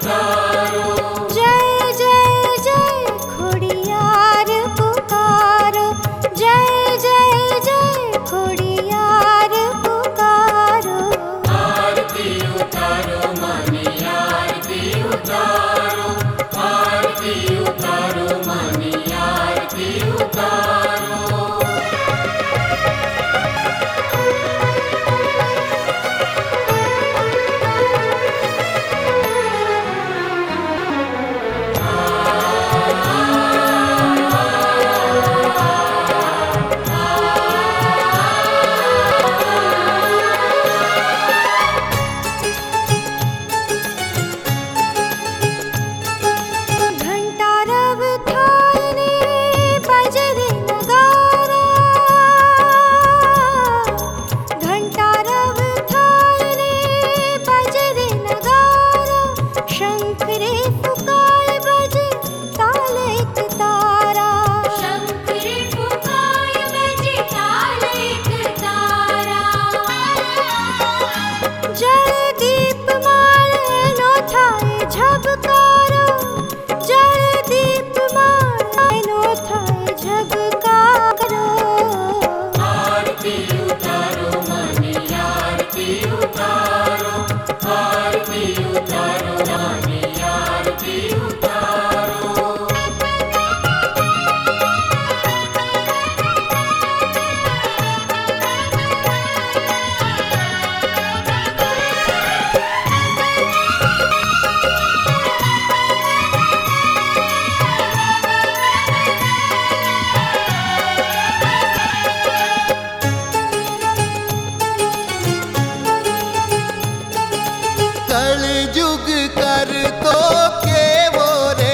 कलयुग कर तो के वो रे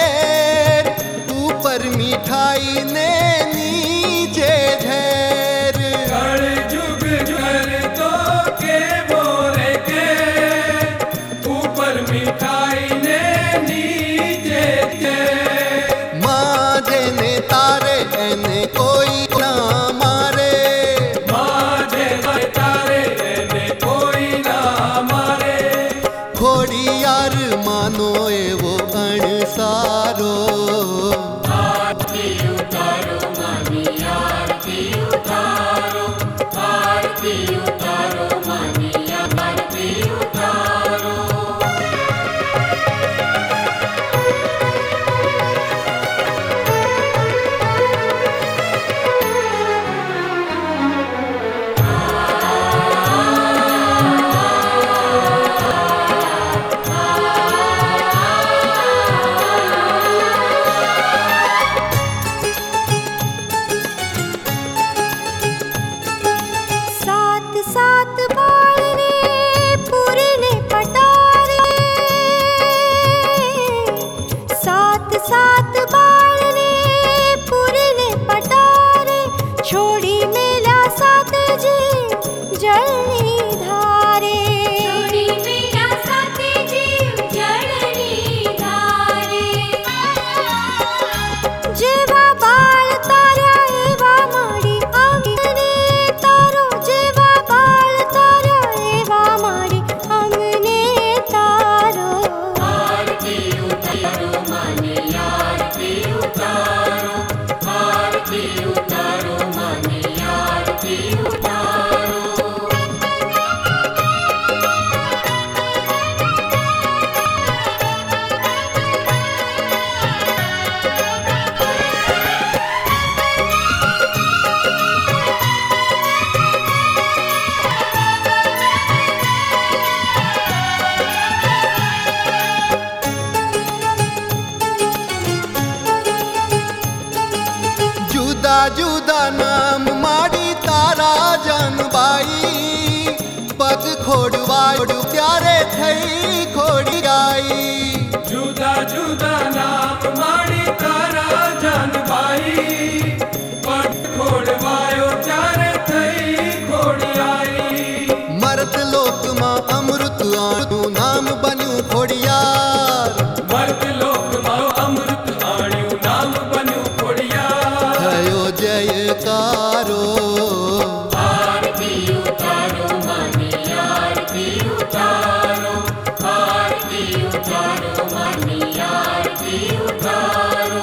के ऊपर मिठाई ने नीचे झेर। कलयुग कर तो के वो रे के ऊपर मिठाई ने नीचे झेर। माजे ने तारे ने कोई ना मारे, माजे ने तारे ने कोई ना मारे। खोड़ियार मानो ए वो अणसारो, आरती उतारो मानी आरती उतारो, आरती उतारो मानी आरती उतारो। सात बालने पूरने पटारे, सात सात बालने पूरने पटारे। छोड़ी मेला सात जी जलनी धारे, छोड़ी मेला सात जी जलनी धारे। जेवा बाल तारा एवा माड़ी आंगणे तारो, जेवा बाल तारा एवा माड़ी आंगणे तारो। आरती उतारो मानी आरती उतारो, आरती उतारो मानी आरती उतारो। जुदा जुदा नाम माड़ी तारा जनबाई। पग खोड़वाड़ प्यारे थई खोड़ी आई, जुदा जुदा नाम माड़ी तारा जानबाई। पग खोड़वायो चारे थई खोड़ी आई। मर्द लोक मां अमृत आणु नाम बन्यू खोड़ियार। मर्द लोक मां अमृत आणियो नाम बन्यू खोड़ियार। भयो जयकारो, आरती उतारो मानी आरती उतारो, आरती उतारो मानी आरती उतारो।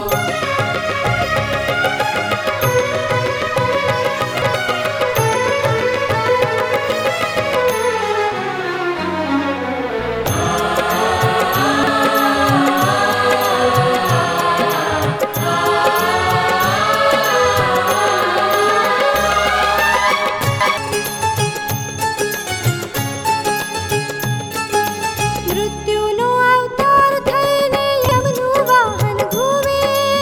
મૃત્યુનો અવતાર થઈને યમનું વાહન ઘૂમે.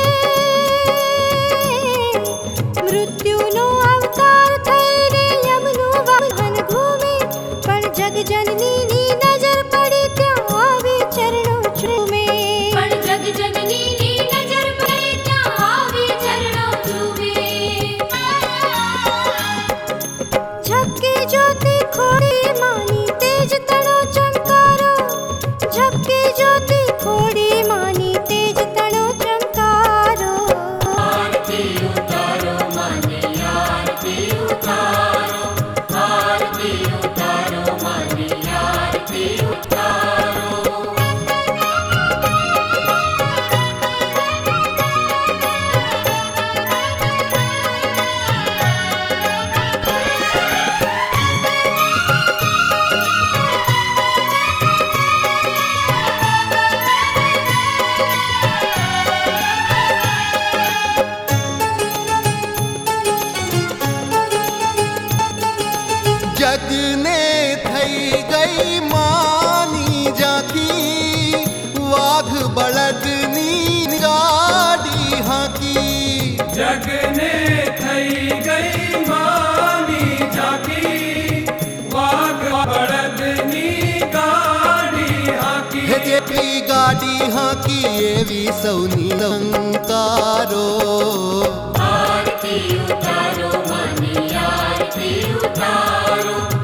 મૃત્યુનો અવતાર થઈને યમનું વાહન ઘૂમે. પણ જગજનનીની નજર પડી ત્યાં આવી ચરણો ચૂમે. પણ જગજનનીની નજર પડી ત્યાં આવી ચરણો ચૂમે. ઝબકી જ્યોતિ ખોડી માની તેજ તણો ચમકારો. ઝબકી જ્યોતિ ખોડી માની તેજ તણો ચમકારો. आरती उतारो मानी आरती उतारो। आरती उतारो मानी आरती उतारो। जग ने थई गई मानी जाकी वाघ बળદની ગાડી હાકી. जगने थई गई मानी झाकी वाघ बળદની गाड़ी हाकी। હે જેટલી ગાડી હાકી એવી સૌની લંકારો. आरती उतारो मानी आरती उतारो।